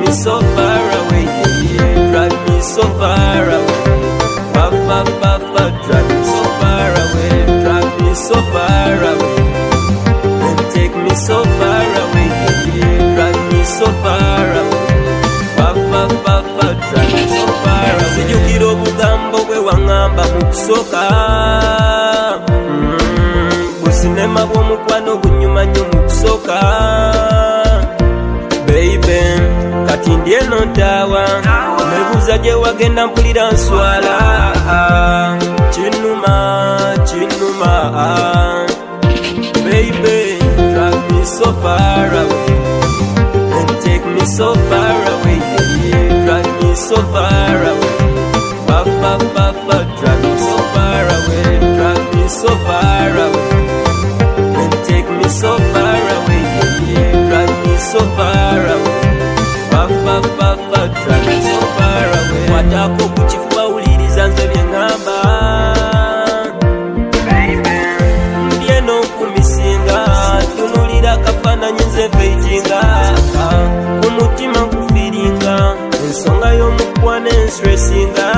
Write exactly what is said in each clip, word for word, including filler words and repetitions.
me so far away, yeah. Drive me so far away. Far, far, far, far, drive me so far away. Drive me so far away. And take me so far away, yeah. Drive me so far away. Far, far, far, far, drive me so far away. Sijukira obugambo bwe wangamba mu kusoka. Businema bw'omukwano bunyuma nnyo mu kusoka. Baby, kati ndi eno ntaawa. Nebuuza gye wagenda mpulira nswala. Kinuma, kinuma. Baby, drive me so far away. And take me so far away, yeah. Drive me so far away. Far, far, far, far, drive me so far away. Drive me so far away. And take me so far away, yeah. Drive me so far away. Far, far, far, far, drive me so far away. Watako kuchifuba uliriza nze bye ngamba. Ndieno kumisinga, tunulira kafananyi nze fejinga. Umutima kufiringa, ensonga y'omukwano ensressinga.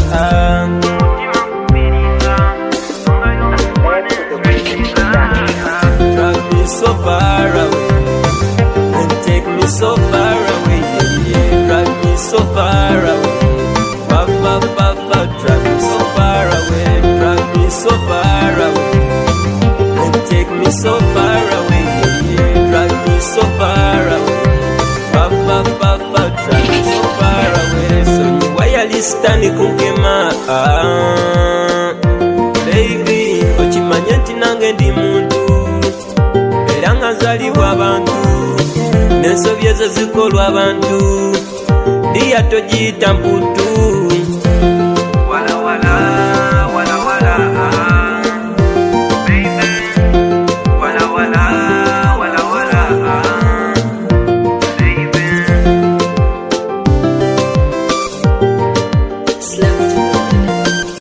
Drive me so far away. And take me so far away, yeah. Drive me so far away. Far, far, far, far, drive me so far away. Drive me so far away. And take me so far away, yeah. Drive me so far away. Far, far, far, far, drive me so far away. So you wireless-tani kunkema. Ah, baby, ochimanya nti nange ndi muntu. Era nga nzalibwa abantu. N'ensobi ezo zikolwa abantu. Ndiya togiyita mputu. Wala wala.